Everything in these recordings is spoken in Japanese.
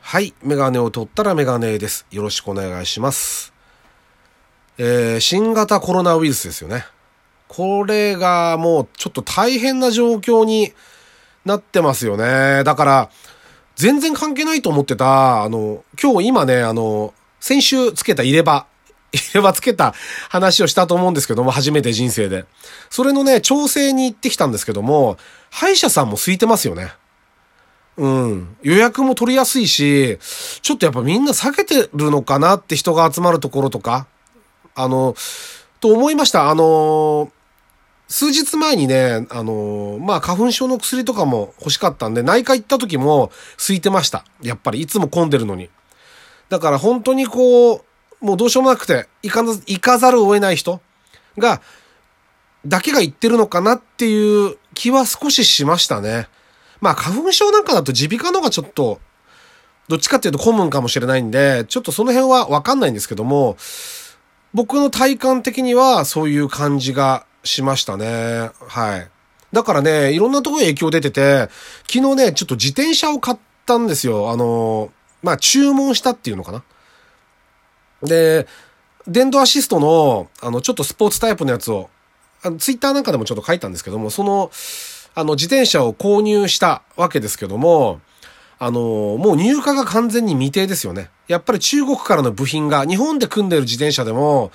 はい。メガネを取ったらメガネです。よろしくお願いします。新型コロナウイルスですよね。これがもうちょっと大変な状況になってますよね。だから、全然関係ないと思ってた、今日今ね、先週つけた入れ歯つけた話をしたと思うんですけども、初めて人生で。それのね、調整に行ってきたんですけども、歯医者さんも空いてますよね。予約も取りやすいし、ちょっとやっぱみんな避けてるのかなって人が集まるところとか、と思いました。数日前にね、花粉症の薬とかも欲しかったんで、内科行った時も空いてました。やっぱりいつも混んでるのに。だから本当にもうどうしようもなくて、行かざるを得ない人だけが言ってるのかなっていう気は少ししましたね。花粉症なんかだと耳鼻科の方がちょっと、どっちかっていうとコモンかもしれないんで、ちょっとその辺はわかんないんですけども、僕の体感的にはそういう感じがしましたね。はい。だからね、いろんなところに影響出てて、昨日ね、ちょっと自転車を買ったんですよ。注文したっていうのかな。で、電動アシストの、ちょっとスポーツタイプのやつを、ツイッターなんかでもちょっと書いたんですけども、自転車を購入したわけですけども、もう入荷が完全に未定ですよね。やっぱり中国からの部品が、日本で組んでる自転車でも、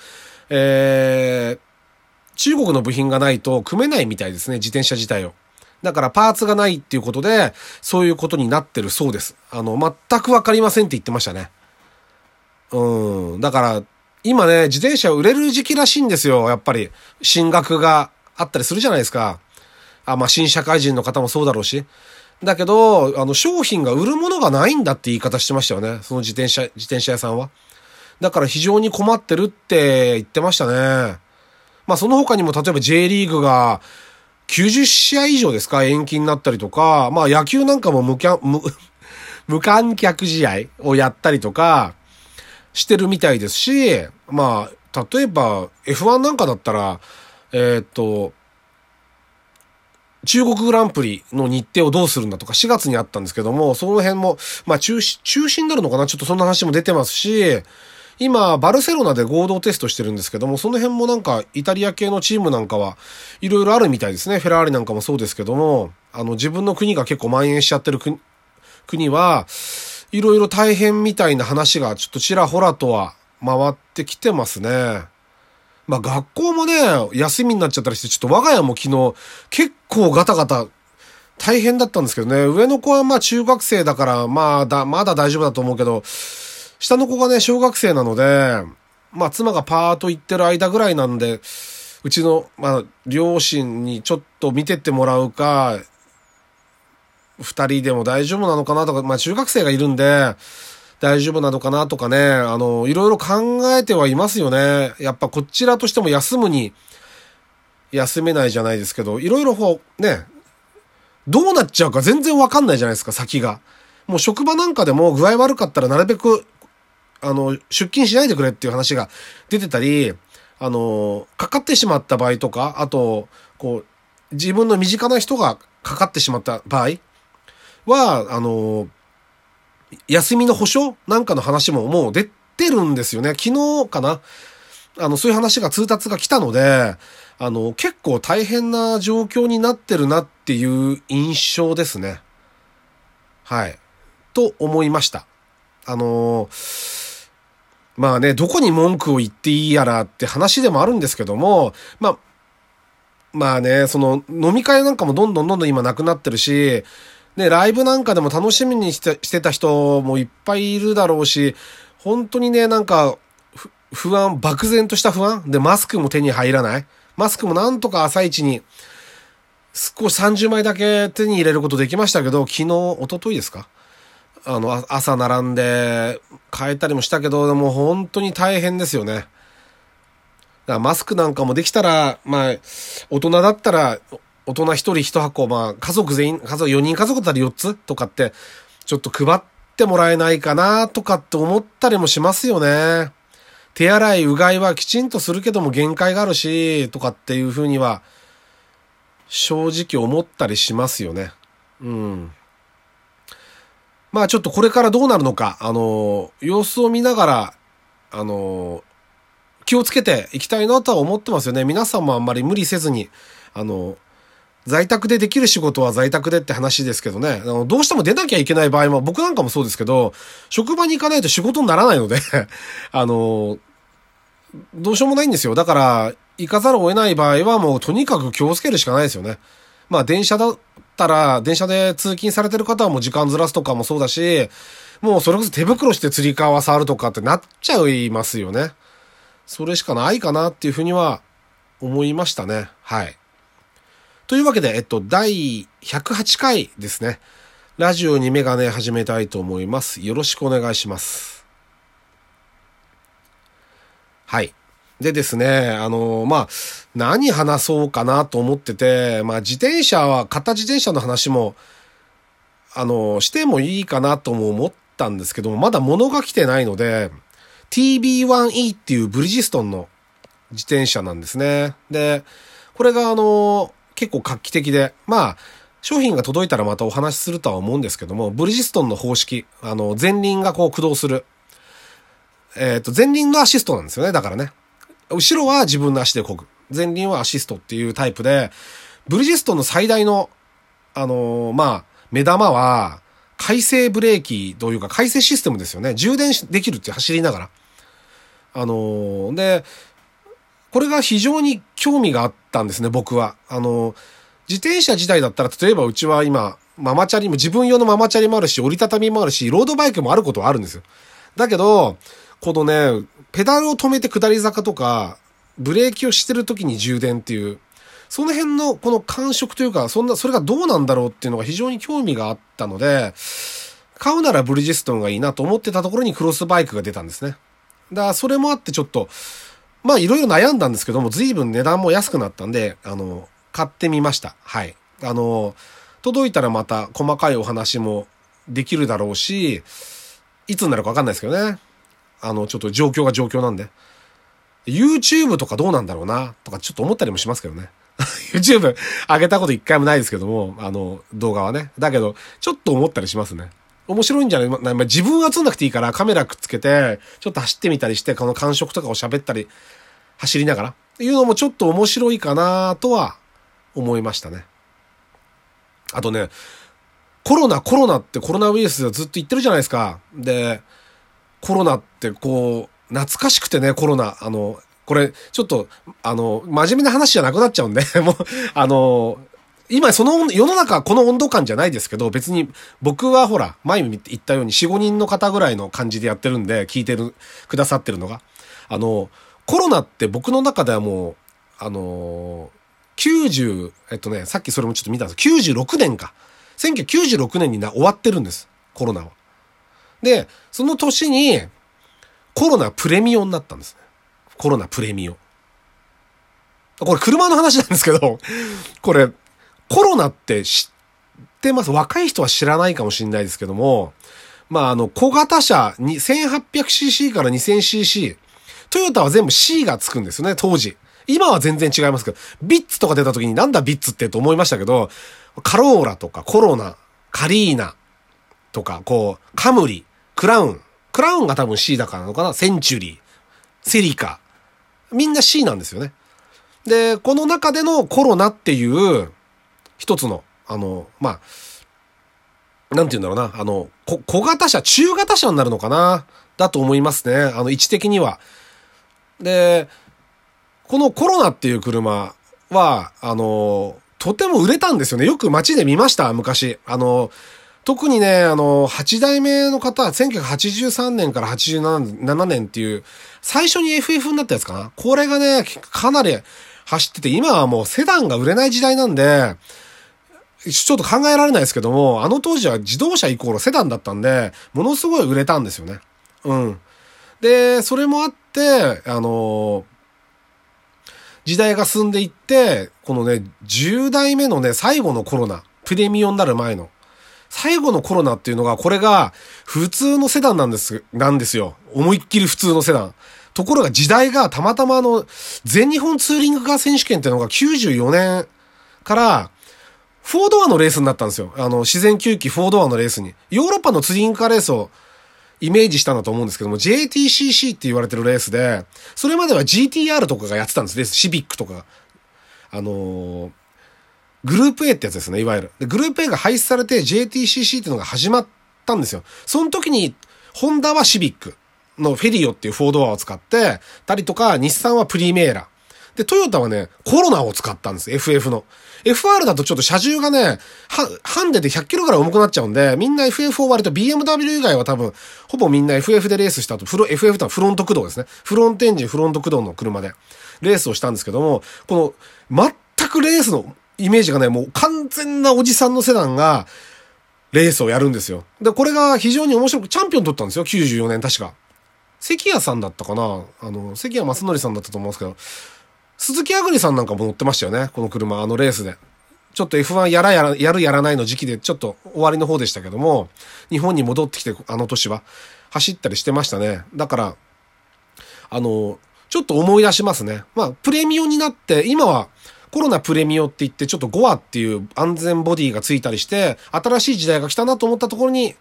中国の部品がないと組めないみたいですね、自転車自体を。だからパーツがないっていうことで、そういうことになってるそうです。全くわかりませんって言ってましたね。だから、今ね、自転車売れる時期らしいんですよ、やっぱり。進学があったりするじゃないですか。新社会人の方もそうだろうし。だけど、商品が売るものがないんだって言い方してましたよね。その自転車屋さんは。だから非常に困ってるって言ってましたね。その他にも例えば J リーグが90試合以上ですか延期になったりとか、野球なんかも無観客試合をやったりとかしてるみたいですし、例えば F1 なんかだったら、中国グランプリの日程をどうするんだとか4月にあったんですけども、その辺も、中止になるのかなちょっとそんな話も出てますし、今、バルセロナで合同テストしてるんですけども、その辺もなんか、イタリア系のチームなんかは、いろいろあるみたいですね。フェラーリなんかもそうですけども、自分の国が結構蔓延しちゃってる国は、いろいろ大変みたいな話がちょっとちらほらとは回ってきてますね。学校もね、休みになっちゃったりして、ちょっと我が家も昨日、結構ガタガタ、大変だったんですけどね。上の子は中学生だから、まだ大丈夫だと思うけど、下の子がね、小学生なので、妻がパート行ってる間ぐらいなんで、うちの、両親にちょっと見てってもらうか、二人でも大丈夫なのかなとか、中学生がいるんで、大丈夫なのかなとかね、いろいろ考えてはいますよね。やっぱこちらとしても休めないじゃないですけど、いろいろどうなっちゃうか全然わかんないじゃないですか、先が。もう職場なんかでも具合悪かったらなるべく、出勤しないでくれっていう話が出てたり、かかってしまった場合とか、あと、自分の身近な人がかかってしまった場合は、休みの保証なんかの話ももう出てるんですよね。昨日かな。そういう話が通達が来たので、結構大変な状況になってるなっていう印象ですね。はい。と思いました。どこに文句を言っていいやらって話でもあるんですけども、その飲み会なんかもどんどん今なくなってるし、ね、ライブなんかでも楽しみにしてた人もいっぱいいるだろうし、本当にね、漠然とした不安で、マスクも手に入らない。マスクもなんとか朝一に、少し30枚だけ手に入れることできましたけど、昨日、一昨日ですか？朝並んで、変えたりもしたけど、もう本当に大変ですよね。だからマスクなんかもできたら、大人だったら、大人一人一箱、家族全員、4人家族だったら4つとかって、ちょっと配ってもらえないかなとかって思ったりもしますよね。手洗い、うがいはきちんとするけども限界があるし、とかっていうふうには、正直思ったりしますよね。 まあちょっとこれからどうなるのか、様子を見ながら、気をつけていきたいなとは思ってますよね。皆さんもあんまり無理せずに、在宅でできる仕事は在宅でって話ですけどね。どうしても出なきゃいけない場合も、僕なんかもそうですけど、職場に行かないと仕事にならないので、どうしようもないんですよ。だから、行かざるを得ない場合はもうとにかく気をつけるしかないですよね。まあ電車だったら、電車で通勤されてる方はもう時間ずらすとかもそうだし、もうそれこそ手袋してつり革触るとかってなっちゃいますよね。それしかないかなっていうふうには思いましたね。はい。というわけで、第108回ですね。ラジオにメガネ始めたいと思います。よろしくお願いします。はい。でですね、まあ、何話そうかなと思ってて、まあ、買った自転車の話も、してもいいかなとも思ったんですけども、まだ物が来てないので、TB1E っていうブリヂストンの自転車なんですね。で、これが結構画期的で、まあ、商品が届いたらまたお話しするとは思うんですけども、ブリヂストンの方式、前輪がこう駆動する。前輪のアシストなんですよね。だからね。後ろは自分の足で漕ぐ。前輪はアシストっていうタイプで、ブリヂストンの最大の、まあ、目玉は、回生ブレーキというか回生システムですよね。充電できるって走りながら。で、これが非常に興味があったんですね、僕は。自転車自体だったら、例えばうちは今、ママチャリも、自分用のママチャリもあるし、折りたたみもあるし、ロードバイクもあることはあるんですよ。だけど、このね、ペダルを止めて下り坂とか、ブレーキをしてる時に充電っていう、その辺のこの感触というか、それがどうなんだろうっていうのが非常に興味があったので、買うならブリヂストンがいいなと思ってたところにクロスバイクが出たんですね。だからそれもあってちょっと、まあいろいろ悩んだんですけども、随分値段も安くなったんで、買ってみました。はい。届いたらまた細かいお話もできるだろうし、いつになるかわかんないですけどね。ちょっと状況なんで。YouTube とかどうなんだろうな、とかちょっと思ったりもしますけどね。YouTube 上げたこと一回もないですけども、動画はね。だけど、ちょっと思ったりしますね。面白いんじゃない？まあ、自分は映んなくていいからカメラくっつけて、ちょっと走ってみたりして、この感触とかを喋ったり、走りながら。っていうのもちょっと面白いかなとは思いましたね。あとね、コロナってコロナウイルスでずっと言ってるじゃないですか。で、コロナってこう、懐かしくてね、コロナ。これ、ちょっと、真面目な話じゃなくなっちゃうんで、もう、今世の中この温度感じゃないですけど、別に僕はほら、前に言ったように4、5人の方ぐらいの感じでやってるんで、くださってるのが。コロナって僕の中ではもう、さっきそれもちょっと見たんです96年か。1996年に終わってるんです。コロナは。で、その年に、コロナプレミオになったんですね。コロナプレミオ。これ車の話なんですけど、これ、コロナって知ってます？若い人は知らないかもしれないですけども、まあ、小型車に 1800cc から 2000cc、トヨタは全部 C がつくんですよね、当時。今は全然違いますけど、ビッツとか出た時になんだビッツってと思いましたけど、カローラとかコロナ、カリーナとか、こう、カムリ、クラウンが多分 C だからなのかな、センチュリー、セリカ。みんな C なんですよね。で、この中でのコロナっていう、一つの、まあ、なんて言うんだろうな、小型車、中型車になるのかなだと思いますね。位置的には。で、このコロナっていう車は、とても売れたんですよね。よく街で見ました、昔。特にね、8代目の方、1983年から87年っていう、最初に FF になったやつかな。これがね、かなり走ってて、今はもうセダンが売れない時代なんで、ちょっと考えられないですけども、あの当時は自動車イコールセダンだったんで、ものすごい売れたんですよね。うん。で、それもあって、時代が進んでいって、このね、10代目のね、最後のコロナ、プレミオになる前の、最後のコロナっていうのが、これが普通のセダンなんですよ。思いっきり普通のセダン。ところが時代がたまたま全日本ツーリングカー選手権っていうのが94年から、 4ドアのレースになったんですよ。自然吸気4ドアのレースに。ヨーロッパのツインカーレースをイメージしたんだと思うんですけども、JTCC って言われてるレースで、それまでは GTR とかがやってたんです、レース。シビックとかが。グループ A ってやつですね、いわゆる。で、グループ A が廃止されて JTCC っていうのが始まったんですよ。その時に、ホンダはシビックのフェリオっていう4ドアを使ってたりとか、日産はプリメーラ。で、トヨタはね、コロナを使ったんです。FF の。FR だとちょっと車重がね、ハンデで100キロぐらい重くなっちゃうんで、みんな FF を割と BMW 以外は多分、ほぼみんな FF でレースした後、FF とはフロント駆動ですね。フロントエンジン、フロント駆動の車でレースをしたんですけども、この、全くレースのイメージがね、もう完全なおじさんのセダンが、レースをやるんですよ。で、これが非常に面白く、チャンピオン取ったんですよ、94年確か。関谷さんだったかな、関谷正則さんだったと思うんですけど、鈴木あぐりさんなんかも乗ってましたよね、この車、レースで。ちょっと F1 やらないの時期でちょっと終わりの方でしたけども、日本に戻ってきて、年は走ったりしてましたね。だから、ちょっと思い出しますね。まあ、プレミオになって、今はコロナプレミオって言って、ちょっとゴアっていう安全ボディがついたりして、新しい時代が来たなと思ったところに、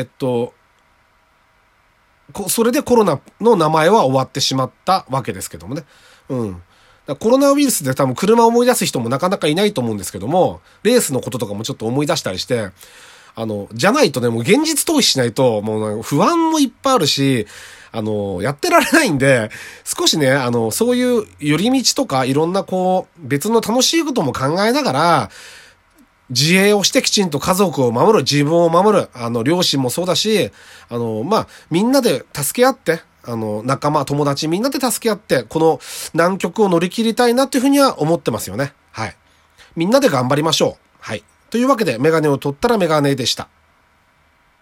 それでコロナの名前は終わってしまったわけですけどもね。うん。コロナウイルスで多分車を思い出す人もなかなかいないと思うんですけども、レースのこととかもちょっと思い出したりして、じゃないとね、もう現実逃避しないと、もう不安もいっぱいあるし、やってられないんで、少しね、そういう寄り道とか、いろんな別の楽しいことも考えながら、自衛をしてきちんと家族を守る、自分を守る、両親もそうだし、みんなで助け合って、仲間、友達みんなで助け合って、この難局を乗り切りたいなっていうふうには思ってますよね。はい。みんなで頑張りましょう。はい。というわけで、メガネを取ったらメガネでした。